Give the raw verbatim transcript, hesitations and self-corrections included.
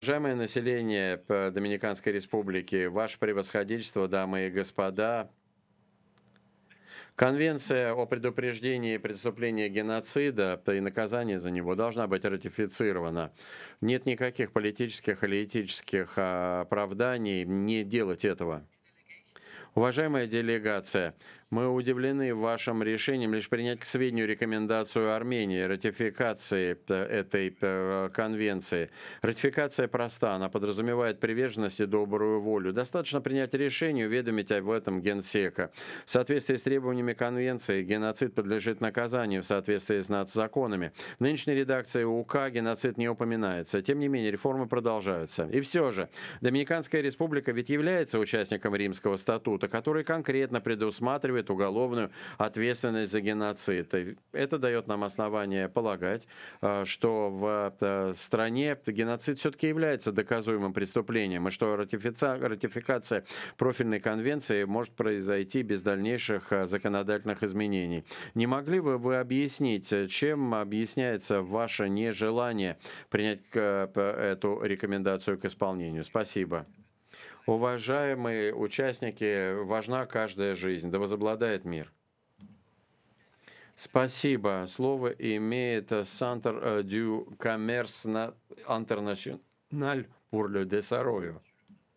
Уважаемое население п- Доминиканской Республики, Ваше Превосходительство, дамы и господа, Конвенция о предупреждении преступления геноцида и наказании за него должна быть ратифицирована. Нет никаких политических или этических а, оправданий не делать этого. Уважаемая делегация, мы удивлены вашим решением лишь принять к сведению рекомендацию Армении ратификации э, этой э, конвенции. Ратификация проста, она подразумевает приверженность и добрую волю. Достаточно принять решение, уведомить об этом Генсека. В соответствии с требованиями конвенции, геноцид подлежит наказанию в соответствии с нацзаконами. В нынешней редакции УК геноцид не упоминается. Тем не менее, реформы продолжаются. И все же, Доминиканская республика ведь является участником Римского статута, который конкретно предусматривает уголовную ответственность за геноцид. И это дает нам основание полагать, э, что в э, стране геноцид все-таки является доказуемым преступлением, и что ратифица- ратификация профильной конвенции может произойти без дальнейших э, законодательных изменений. Не могли бы вы объяснить, э, чем объясняется ваше нежелание принять к- п- эту рекомендацию к исполнению? Спасибо. Уважаемые участники, важна каждая жизнь. Да возобладает мир. Спасибо. Слово имеет э, Центр э, du Commerce на- International pour le Desarrollo.